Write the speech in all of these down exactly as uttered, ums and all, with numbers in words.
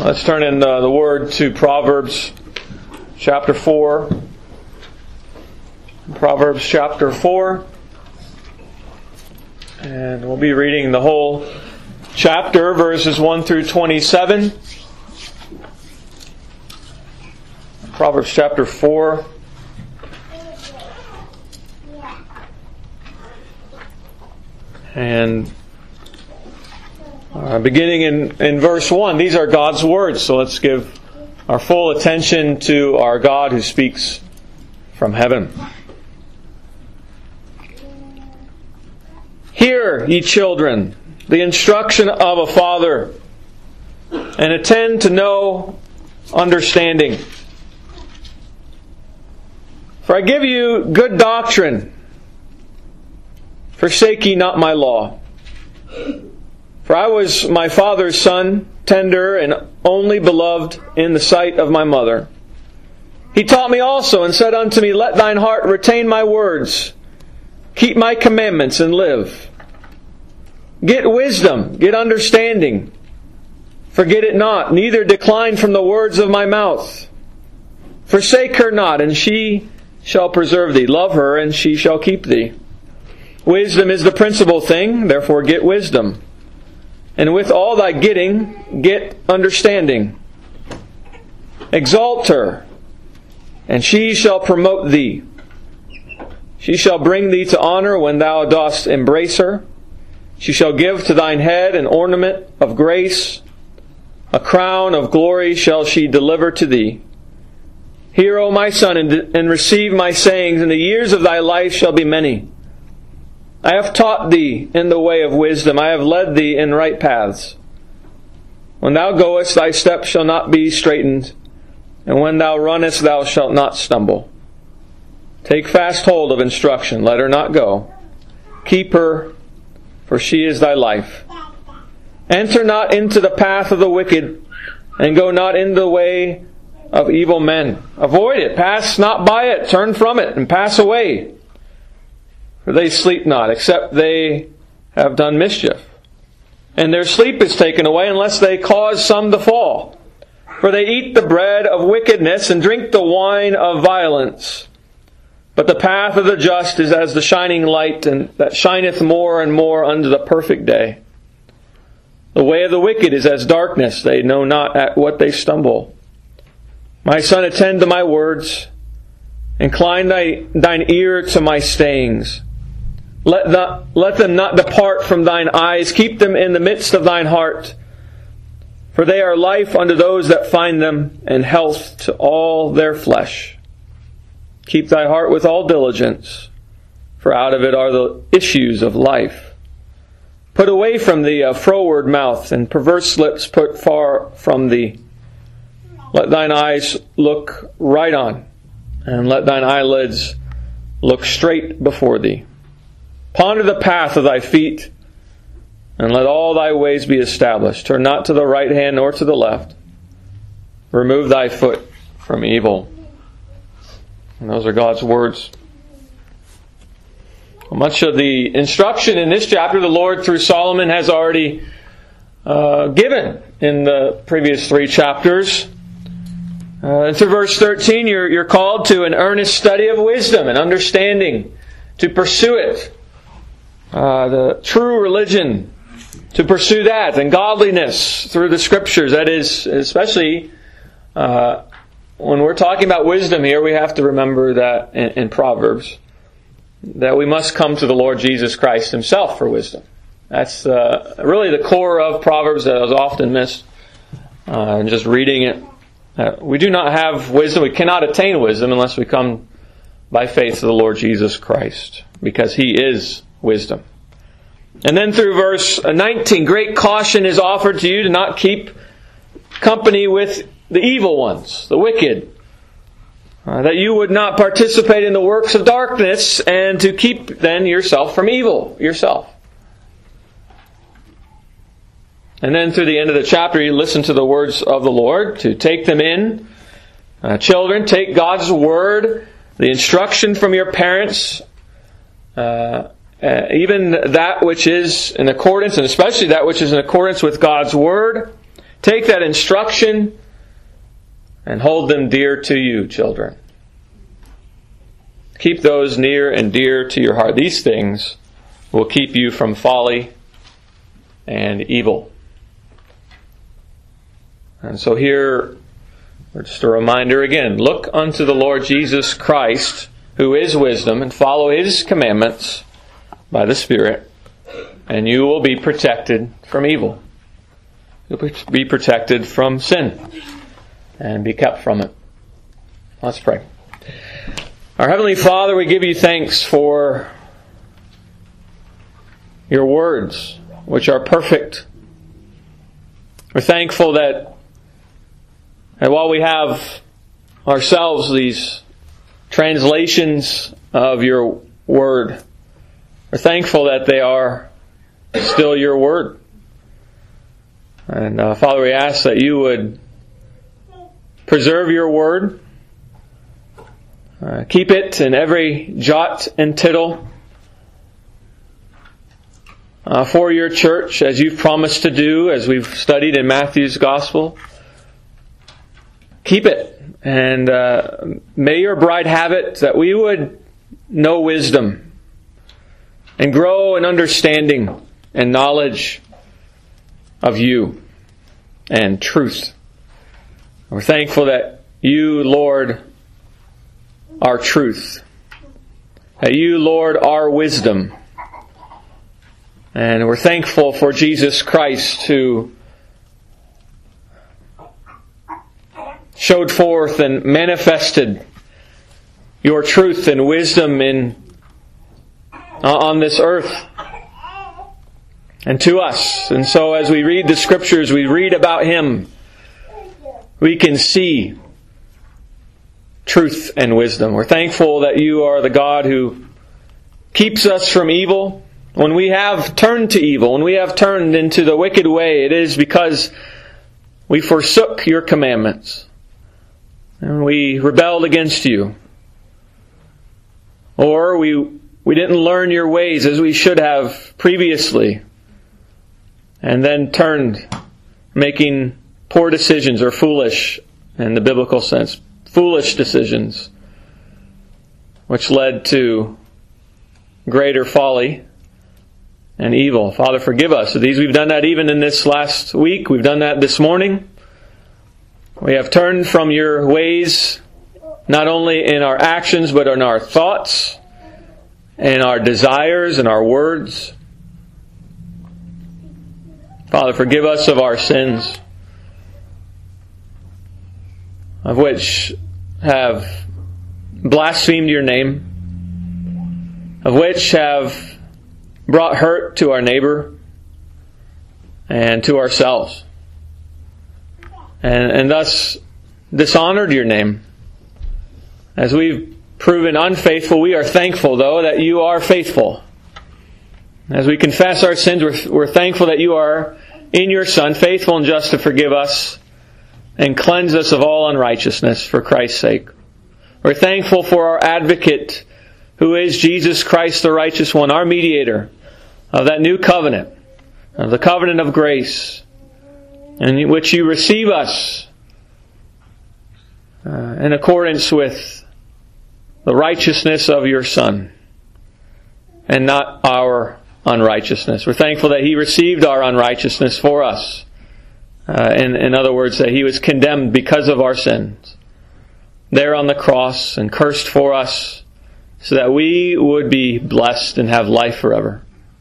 Let's turn in uh, the Word to Proverbs chapter four. Proverbs chapter four. And we'll be reading the whole chapter, verses one through twenty-seven. Proverbs chapter four. And uh, beginning in, in verse one, these are God's words. So let's give our full attention to our God who speaks from heaven. Hear, ye children, the instruction of a father, and attend to know understanding. For I give you good doctrine. Forsake ye not my law. For I was my father's son, tender and only beloved in the sight of my mother. He taught me also, and said unto me, Let thine heart retain my words. Keep my commandments and live. Get wisdom, get understanding. Forget it not, neither decline from the words of my mouth. Forsake her not, and she shall preserve thee. Love her, and she shall keep thee. Wisdom is the principal thing, therefore get wisdom. And with all thy getting, get understanding. Exalt her, and she shall promote thee. She shall bring thee to honor when thou dost embrace her. She shall give to thine head an ornament of grace. A crown of glory shall she deliver to thee. Hear, O my son, and, and receive my sayings, and the years of thy life shall be many. I have taught thee in the way of wisdom. I have led thee in right paths. When thou goest, thy steps shall not be straitened, and when thou runnest, thou shalt not stumble. Take fast hold of instruction. Let her not go. Keep her, for she is thy life. Enter not into the path of the wicked, and go not in the way of evil men. Avoid it. Pass not by it. Turn from it, and pass away. For they sleep not, except they have done mischief. And their sleep is taken away, unless they cause some to fall. For they eat the bread of wickedness, and drink the wine of violence. But the path of the just is as the shining light, and that shineth more and more unto the perfect day. The way of the wicked is as darkness. They know not at what they stumble. My son, attend to my words. Incline thy, thine ear to my sayings. Let, the, let them not depart from thine eyes. Keep them in the midst of thine heart. For they are life unto those that find them, and health to all their flesh. Keep thy heart with all diligence, for out of it are the issues of life. Put away from thee a froward mouth, and perverse lips put far from thee. Let thine eyes look right on, and let thine eyelids look straight before thee. Ponder the path of thy feet, and let all thy ways be established. Turn not to the right hand nor to the left. Remove thy foot from evil. And those are God's words. Much of the instruction in this chapter, the Lord through Solomon has already uh, given in the previous three chapters. Uh, through verse thirteen, you're, you're called to an earnest study of wisdom and understanding, to pursue it. Uh, the true religion, to pursue that, and godliness through the Scriptures. That is, especially uh, when we're talking about wisdom here, we have to remember that in, in Proverbs, that we must come to the Lord Jesus Christ Himself for wisdom. That's uh, really the core of Proverbs that is often missed. Uh, and just reading it, uh, we do not have wisdom. We cannot attain wisdom unless we come by faith to the Lord Jesus Christ, because He is wisdom. And then through verse nineteen, great caution is offered to you to not keep company with the evil ones, the wicked. Uh, that you would not participate in the works of darkness, and to keep then yourself from evil yourself. And then through the end of the chapter, you listen to the words of the Lord, to take them in. Uh, children, take God's Word, the instruction from your parents, uh, uh, even that which is in accordance, and especially that which is in accordance with God's Word, Take that instruction and hold them dear to you, children. Keep those near and dear to your heart. These things will keep you from folly and evil. And so here, just a reminder again, look unto the Lord Jesus Christ, who is wisdom, and follow His commandments by the Spirit, and you will be protected from evil. You'll be protected from sin and be kept from it. Let's pray. Our Heavenly Father, we give you thanks for your words, which are perfect. We're thankful that, that while we have ourselves these translations of your word, we're thankful that they are still your word. And uh, Father, we ask that you would preserve your word, uh, keep it in every jot and tittle uh, for your church, as you've promised to do, as we've studied in Matthew's Gospel. Keep it, and uh, may your bride have it, that we would know wisdom and grow in understanding and knowledge of you and truth. We're thankful that you, Lord, are truth. That you, Lord, are wisdom. And we're thankful for Jesus Christ, who showed forth and manifested your truth and wisdom in on this earth and to us. And so as we read the Scriptures, we read about Him, we can see truth and wisdom. We're thankful that you are the God who keeps us from evil. When we have turned to evil, when we have turned into the wicked way, it is because we forsook your commandments and we rebelled against you. Or we we didn't learn your ways as we should have previously, and then turned, making poor decisions, or foolish in the biblical sense, foolish decisions, which led to greater folly and evil. Father, forgive us of these. We've done that even in this last week. We've done that this morning. We have turned from your ways, not only in our actions, but in our thoughts, and our desires, and our words. Father, forgive us of our sins, of which have blasphemed your name, of which have brought hurt to our neighbor and to ourselves, and, and thus dishonored your name. As we've proven unfaithful, we are thankful, though, that you are faithful. As we confess our sins, we're, we're thankful that you are in your Son, faithful and just to forgive us and cleanse us of all unrighteousness for Christ's sake. We're thankful for our advocate, who is Jesus Christ, the righteous one, our mediator of that new covenant, of the covenant of grace, in which you receive us uh, in accordance with the righteousness of your Son, and not our unrighteousness. We're thankful that He received our unrighteousness for us. Uh, in, in other words, that He was condemned because of our sins there on the cross and cursed for us, so that we would be blessed and have life forever.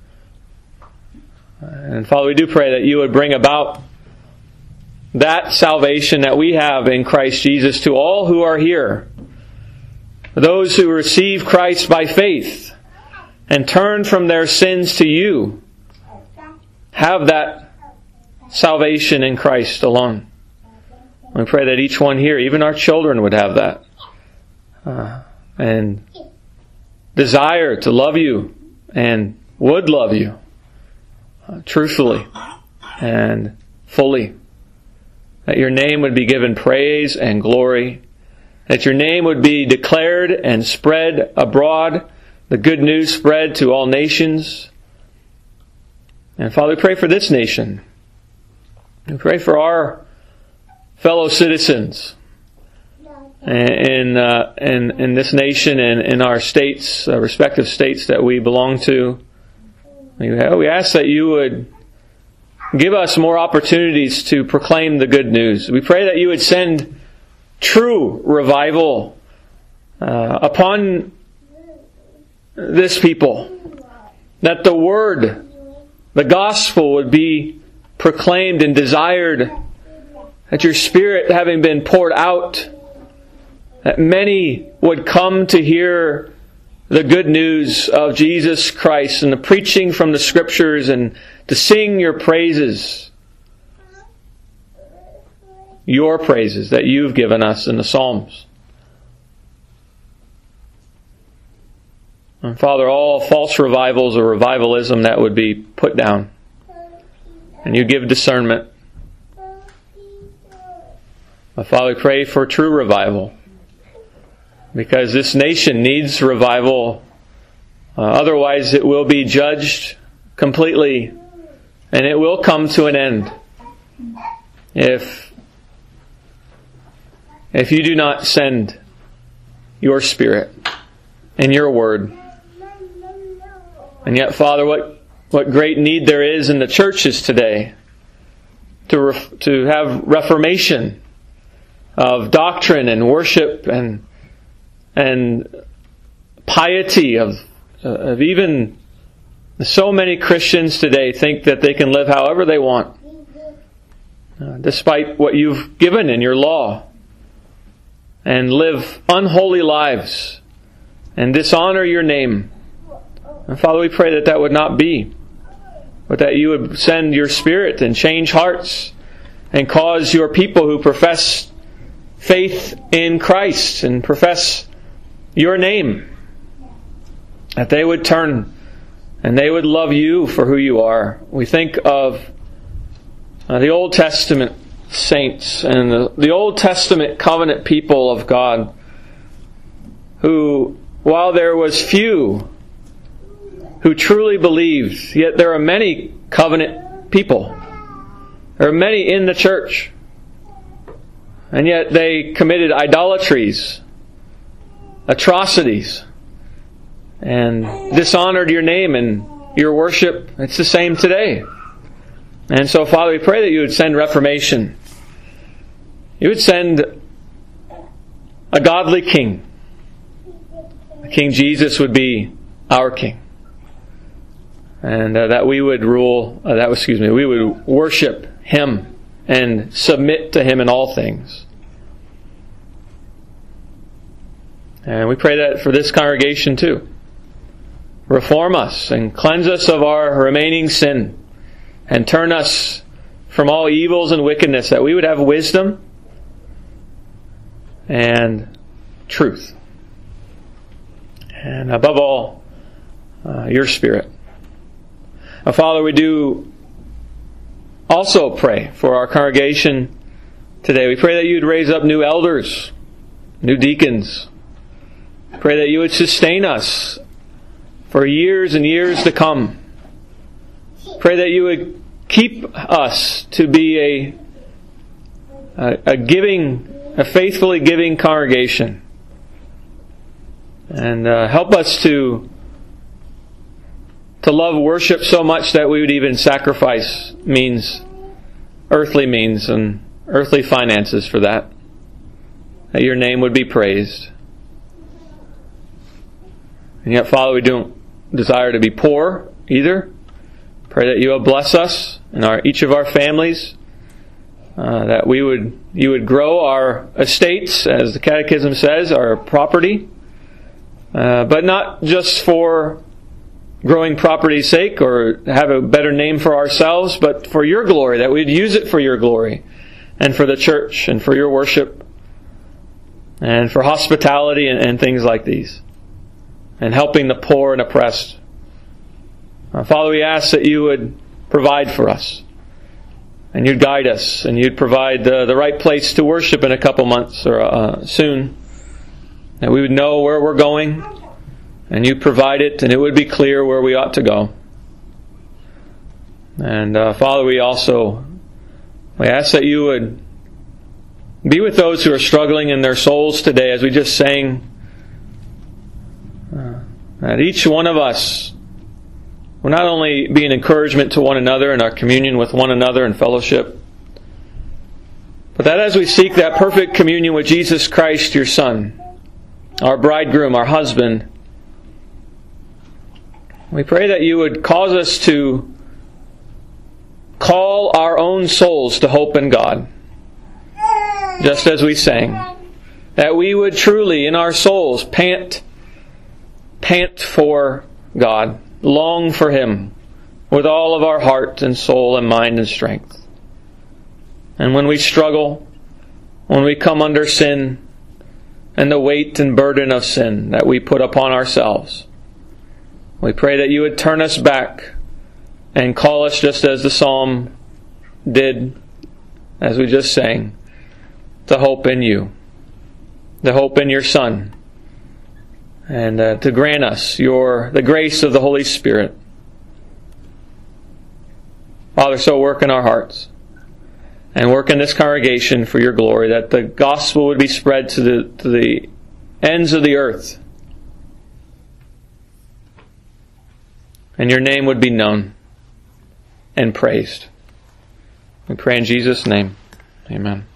And Father, we do pray that you would bring about that salvation that we have in Christ Jesus to all who are here. Those who receive Christ by faith and turn from their sins to you have that salvation in Christ alone. We pray that each one here, even our children, would have that. Uh, and desire to love you and would love you uh, truthfully and fully. That your name would be given praise and glory. That your name would be declared and spread abroad. The good news spread to all nations. And Father, we pray for this nation. We pray for our fellow citizens in uh, in in this nation and in our states, uh, respective states that we belong to. We we ask that you would give us more opportunities to proclaim the good news. We pray that you would send true revival uh, upon this people, that the word, the gospel, would be proclaimed and desired, that your Spirit having been poured out, that many would come to hear the good news of Jesus Christ and the preaching from the Scriptures and to sing your praises, your praises that you've given us in the Psalms. And Father, all false revivals or revivalism that would be put down. And you give discernment. But Father, we pray for true revival, because this nation needs revival. Uh, otherwise it will be judged completely, and it will come to an end if if you do not send your Spirit and your word. And yet, Father, what, what great need there is in the churches today to ref, to have reformation of doctrine and worship and and piety of of even so many Christians today think that they can live however they want, uh, despite what you've given in your law, and live unholy lives and dishonor your name. And Father, we pray that that would not be, but that you would send your Spirit and change hearts and cause your people who profess faith in Christ and profess your name, that they would turn and they would love you for who you are. We think of uh, the Old Testament saints and the, the Old Testament covenant people of God, who, while there was few who truly believed, yet there are many covenant people. There are many in the church. And yet they committed idolatries, atrocities, and dishonored your name and your worship. It's the same today. And so, Father, we pray that you would send reformation. You would send a godly king. King Jesus would be our king. And uh, that we would rule, uh, that excuse me, we would worship Him and submit to Him in all things. And we pray that for this congregation too. Reform us and cleanse us of our remaining sin, and turn us from all evils and wickedness, that we would have wisdom and truth. And above all, uh, your Spirit. Now, Father, we do also pray for our congregation today. We pray that you'd raise up new elders, new deacons. Pray that you would sustain us for years and years to come. Pray that you would keep us to be a, a, a giving, a faithfully giving congregation. And uh, help us to to love worship so much that we would even sacrifice means, earthly means and earthly finances for that. That your name would be praised. And yet, Father, we don't desire to be poor either. Pray that you will bless us and our each of our families. Uh, that we would you would grow our estates, as the Catechism says, our property. Uh, but not just for growing property's sake or have a better name for ourselves, but for your glory, that we'd use it for your glory and for the church and for your worship and for hospitality and, and things like these, and helping the poor and oppressed. Uh, Father, we ask that you would provide for us, and you'd guide us, and you'd provide the, the right place to worship in a couple months or uh, soon, that we would know where we're going, and you provide it, and it would be clear where we ought to go. And uh, Father, we also We ask that you would be with those who are struggling in their souls today, as we just sang, uh, that each one of us will not only be an encouragement to one another in our communion with one another and fellowship, but that as we seek that perfect communion with Jesus Christ, your Son, our bridegroom, our husband, we pray that you would cause us to call our own souls to hope in God, just as we sang. That we would truly, in our souls, pant, pant for God, long for Him, with all of our heart and soul and mind and strength. And when we struggle, when we come under sin, and the weight and burden of sin that we put upon ourselves, we pray that you would turn us back and call us, just as the psalm did, as we just sang, to hope in you, to hope in your Son, and uh, to grant us your the grace of the Holy Spirit. Father, so work in our hearts, and work in this congregation for your glory, that the gospel would be spread to the, to the ends of the earth, and your name would be known and praised. We pray in Jesus' name. Amen.